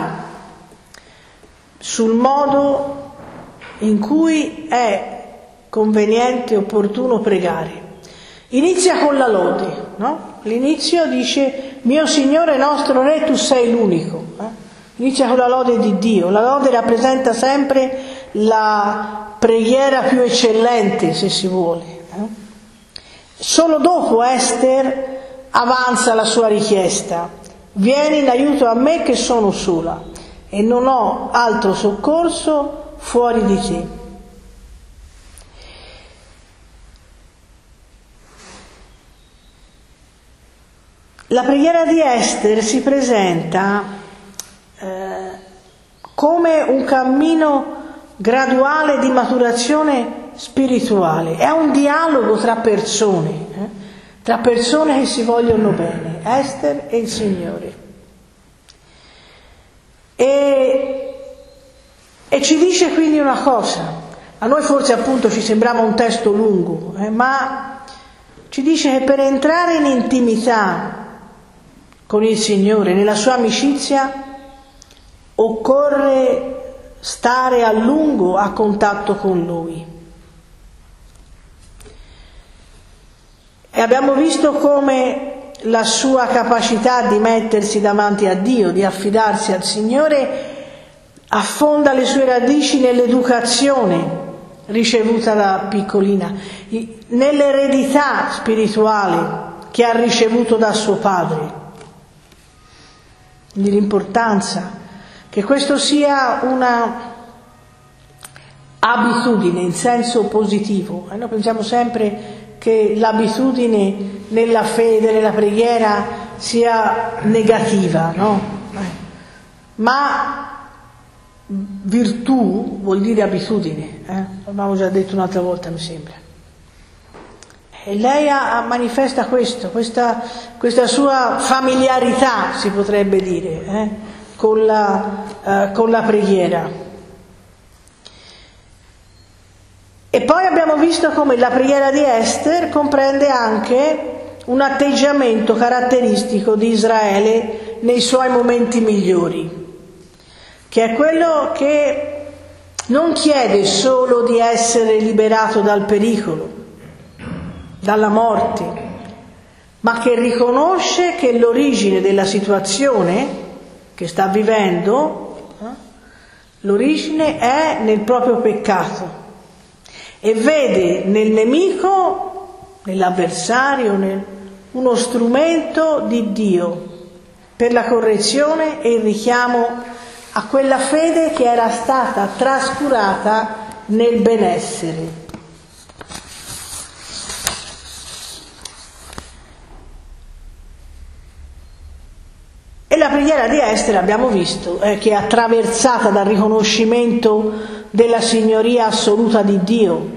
sul modo in cui è conveniente e opportuno pregare. Inizia con la lode, no? L'inizio dice: mio Signore nostro Re, tu sei l'unico. Eh? Inizia con la lode di Dio. La lode rappresenta sempre la preghiera più eccellente, se si vuole. Eh? Solo dopo Ester avanza la sua richiesta: vieni in aiuto a me che sono sola e non ho altro soccorso fuori di te. La preghiera di Ester si presenta eh, come un cammino graduale di maturazione spirituale, è un dialogo tra persone, eh? tra persone che si vogliono bene, Ester e il Signore. E, e ci dice quindi una cosa, a noi forse appunto ci sembrava un testo lungo, eh, ma ci dice che per entrare in intimità con il Signore, nella sua amicizia, occorre stare a lungo a contatto con Lui. E abbiamo visto come la sua capacità di mettersi davanti a Dio, di affidarsi al Signore, affonda le sue radici nell'educazione ricevuta da piccolina, nell'eredità spirituale che ha ricevuto da suo padre. Quindi l'importanza che questo sia una abitudine in senso positivo. E noi pensiamo sempre che l'abitudine nella fede, nella preghiera sia negativa, no? Ma virtù vuol dire abitudine, eh? L'abbiamo già detto un'altra volta, mi sembra. E lei ha, manifesta questo, questa, questa sua familiarità, si potrebbe dire, eh? con, la, eh, con la preghiera. E poi abbiamo visto come la preghiera di Ester comprende anche un atteggiamento caratteristico di Israele nei suoi momenti migliori, che è quello che non chiede solo di essere liberato dal pericolo, dalla morte, ma che riconosce che l'origine della situazione che sta vivendo, eh, l'origine è nel proprio peccato e vede nel nemico, nell'avversario, nel, uno strumento di Dio per la correzione e il richiamo a quella fede che era stata trascurata nel benessere. E la preghiera di Ester, abbiamo visto, eh, che è attraversata dal riconoscimento della signoria assoluta di Dio.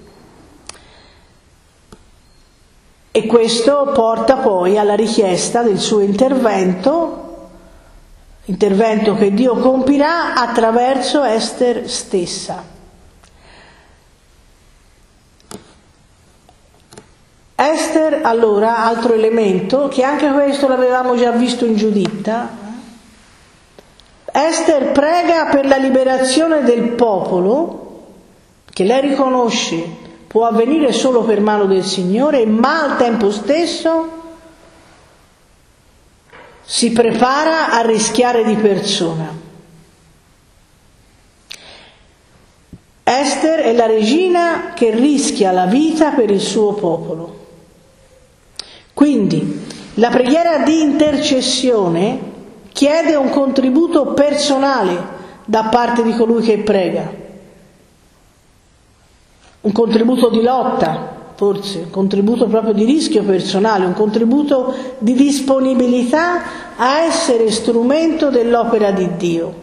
E questo porta poi alla richiesta del suo intervento, intervento che Dio compirà attraverso Ester stessa. Ester, allora, altro elemento, che anche questo l'avevamo già visto in Giuditta, Ester prega per la liberazione del popolo, che lei riconosce può avvenire solo per mano del Signore, ma al tempo stesso si prepara a rischiare di persona. Ester è la regina che rischia la vita per il suo popolo. Quindi la preghiera di intercessione chiede un contributo personale da parte di colui che prega, un contributo di lotta, forse, un contributo proprio di rischio personale, un contributo di disponibilità a essere strumento dell'opera di Dio,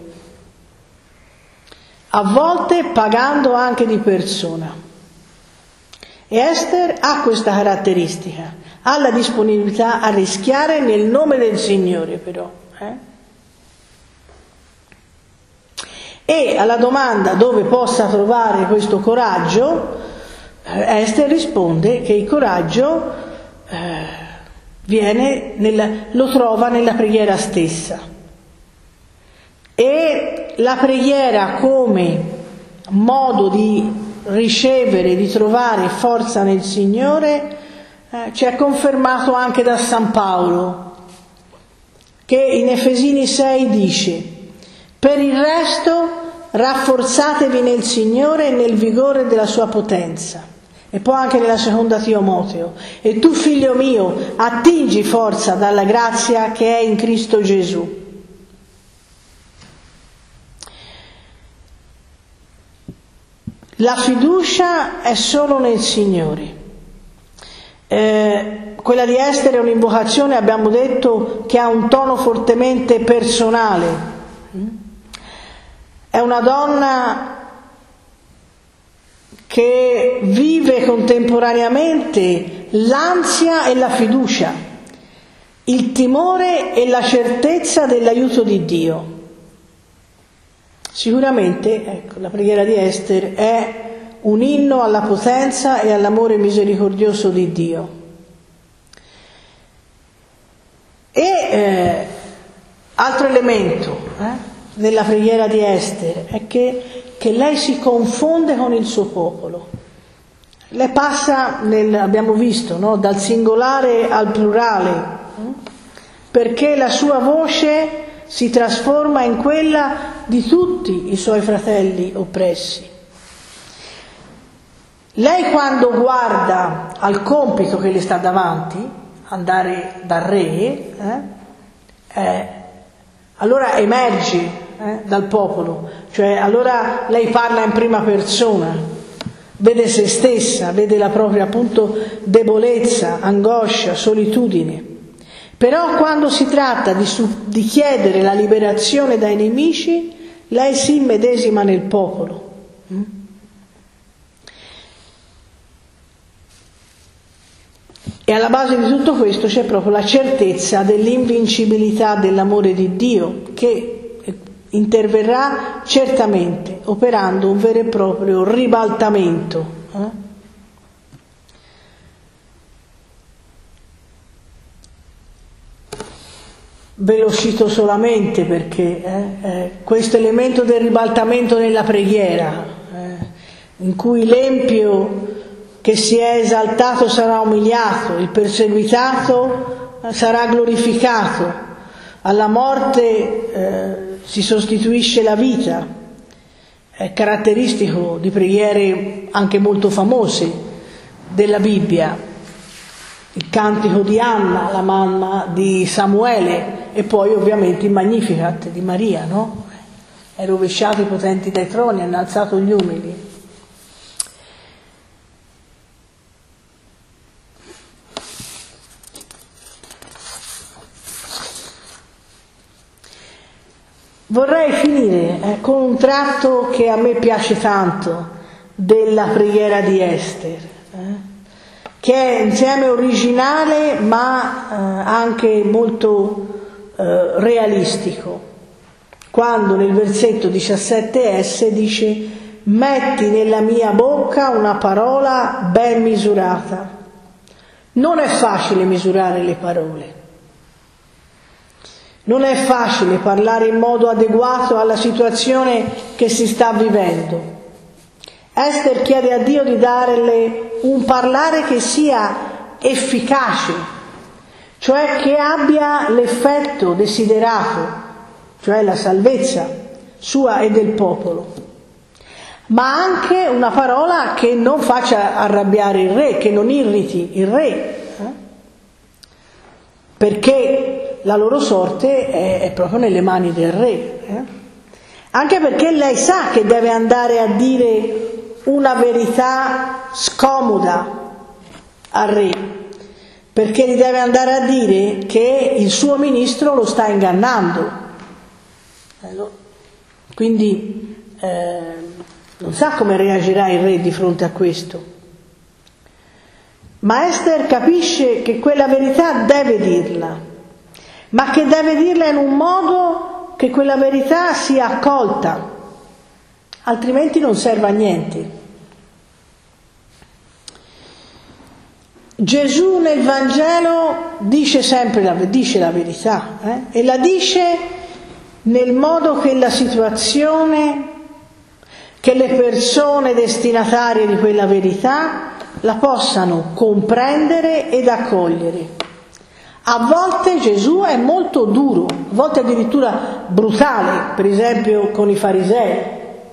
a volte pagando anche di persona. E Ester ha questa caratteristica, ha la disponibilità a rischiare nel nome del Signore, però. Eh? E alla domanda dove possa trovare questo coraggio, eh, Ester risponde che il coraggio eh, viene nella, lo trova nella preghiera stessa. E la preghiera come modo di ricevere, di trovare forza nel Signore, eh, ci è confermato anche da San Paolo, che in Efesini sei dice: per il resto rafforzatevi nel Signore e nel vigore della sua potenza. E poi anche nella seconda Timoteo: e tu, figlio mio, attingi forza dalla grazia che è in Cristo Gesù. La fiducia è solo nel Signore. Eh, quella di Ester è un'invocazione, abbiamo detto, che ha un tono fortemente personale. È una donna che vive contemporaneamente l'ansia e la fiducia, il timore e la certezza dell'aiuto di Dio. Sicuramente, ecco, la preghiera di Ester è un inno alla potenza e all'amore misericordioso di Dio. E eh, altro elemento eh, nella preghiera di Ester è che, che lei si confonde con il suo popolo. Lei passa, nel, abbiamo visto, no, dal singolare al plurale, eh, perché la sua voce si trasforma in quella di tutti i suoi fratelli oppressi. Lei, quando guarda al compito che le sta davanti, andare dal re, eh, eh, allora emerge eh, dal popolo, cioè allora lei parla in prima persona, vede se stessa, vede la propria appunto debolezza, angoscia, solitudine. Però quando si tratta di, di chiedere la liberazione dai nemici, lei si immedesima nel popolo. Mm? E alla base di tutto questo c'è proprio la certezza dell'invincibilità dell'amore di Dio, che interverrà certamente operando un vero e proprio ribaltamento. Eh? Ve lo cito solamente perché eh, eh, questo elemento del ribaltamento nella preghiera, eh, in cui l'empio che si è esaltato sarà umiliato, il perseguitato sarà glorificato, alla morte eh, si sostituisce la vita, è caratteristico di preghiere anche molto famose della Bibbia, il cantico di Anna, la mamma di Samuele, e poi ovviamente il Magnificat di Maria, no? È rovesciato i potenti dai troni, ha innalzato gli umili. Vorrei finire eh, con un tratto che a me piace tanto della preghiera di Ester, eh, che è insieme originale ma eh, anche molto eh, realistico, quando nel versetto diciassette S dice: metti nella mia bocca una parola ben misurata. Non è facile misurare le parole. Non è facile parlare in modo adeguato alla situazione che si sta vivendo. Ester chiede a Dio di darle un parlare che sia efficace, cioè che abbia l'effetto desiderato, cioè la salvezza sua e del popolo, ma anche una parola che non faccia arrabbiare il re, che non irriti il re, eh? Perché la loro sorte è, è proprio nelle mani del re, eh? Anche perché lei sa che deve andare a dire una verità scomoda al re, perché gli deve andare a dire che il suo ministro lo sta ingannando. Quindi eh, non sa come reagirà il re di fronte a questo. Ma Ester capisce che quella verità deve dirla, ma che deve dirla in un modo che quella verità sia accolta, altrimenti non serve a niente. Gesù nel Vangelo dice sempre la, dice la verità, eh? E la dice nel modo che la situazione, che le persone destinatarie di quella verità la possano comprendere ed accogliere. A volte Gesù è molto duro, a volte addirittura brutale, per esempio con i farisei,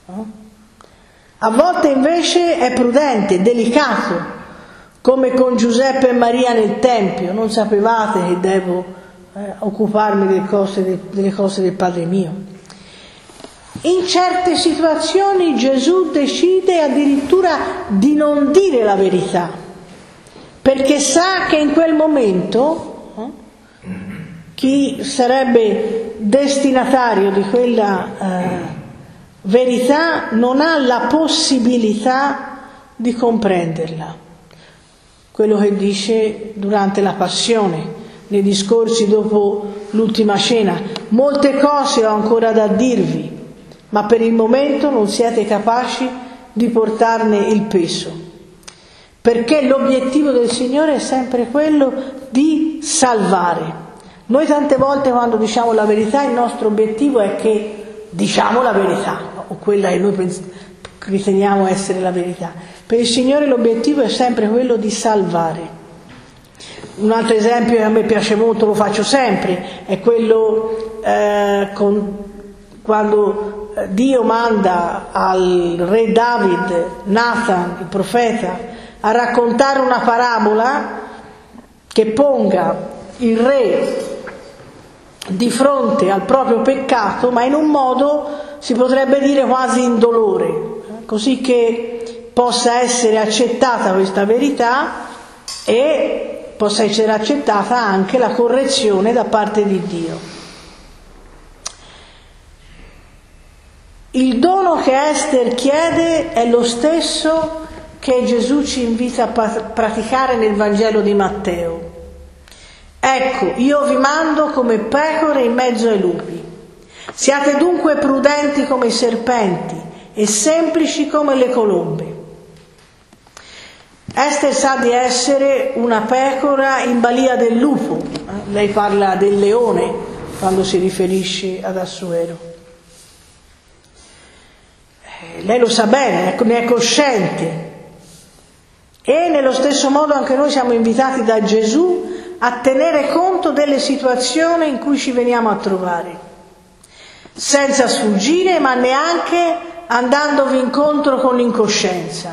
A volte invece è prudente, delicato, come con Giuseppe e Maria nel Tempio: non sapevate che devo eh, occuparmi delle cose, de, delle cose del Padre mio. In certe situazioni Gesù decide addirittura di non dire la verità, perché sa che in quel momento eh, chi sarebbe destinatario di quella eh, verità non ha la possibilità di comprenderla. Quello che dice durante la Passione, nei discorsi dopo l'ultima cena: molte cose ho ancora da dirvi, ma per il momento non siete capaci di portarne il peso. Perché l'obiettivo del Signore è sempre quello di salvare. Noi tante volte, quando diciamo la verità, il nostro obiettivo è che diciamo la verità, o quella che noi pens- riteniamo essere la verità. Per il Signore l'obiettivo è sempre quello di salvare. Un altro esempio che a me piace molto, lo faccio sempre, è quello eh, con, quando Dio manda al re David Nathan, il profeta, a raccontare una parabola che ponga il re di fronte al proprio peccato, ma in un modo, si potrebbe dire, quasi indolore, così che possa essere accettata questa verità e possa essere accettata anche la correzione da parte di Dio. Il dono che Ester chiede è lo stesso che Gesù ci invita a praticare nel Vangelo di Matteo. Ecco, io vi mando come pecore in mezzo ai lupi. Siate dunque prudenti come i serpenti e semplici come le colombe. Ester sa di essere una pecora in balia del lupo. Eh? Lei parla del leone quando si riferisce ad Assuero. Eh, lei lo sa bene, ne è cosciente. E nello stesso modo anche noi siamo invitati da Gesù a tenere conto delle situazioni in cui ci veniamo a trovare, senza sfuggire, ma neanche andandovi incontro con incoscienza.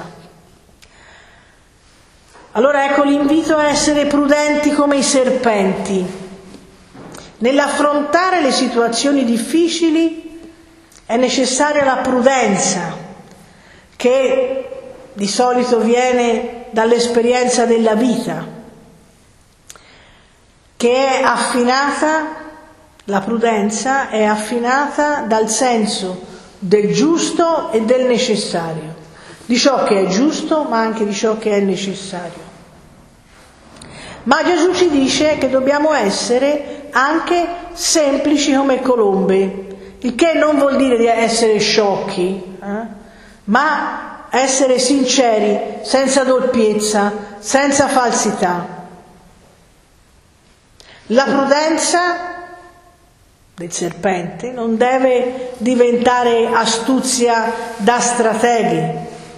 Allora ecco l'invito a essere prudenti come i serpenti. Nell'affrontare le situazioni difficili è necessaria la prudenza, che di solito viene dall'esperienza della vita, che è affinata, la prudenza è affinata dal senso del giusto e del necessario, di ciò che è giusto ma anche di ciò che è necessario. Ma Gesù ci dice che dobbiamo essere anche semplici come colombe, il che non vuol dire di essere sciocchi, eh? ma essere sinceri, senza doppiezza, senza falsità. La prudenza del serpente non deve diventare astuzia da strateghi,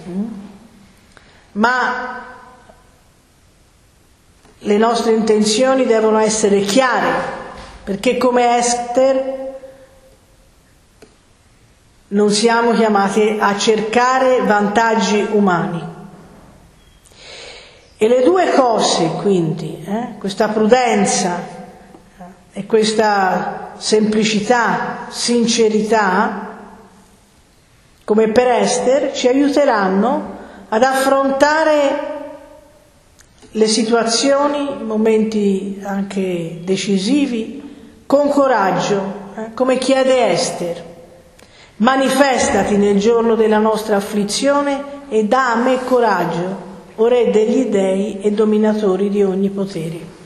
ma le nostre intenzioni devono essere chiare, perché come Ester non siamo chiamati a cercare vantaggi umani. E le due cose, quindi, eh, questa prudenza e questa semplicità, sincerità, come per Ester, ci aiuteranno ad affrontare le situazioni, momenti anche decisivi, con coraggio, eh, come chiede Ester. Manifestati nel giorno della nostra afflizione e dà a me coraggio, o Re degli dei e dominatori di ogni potere.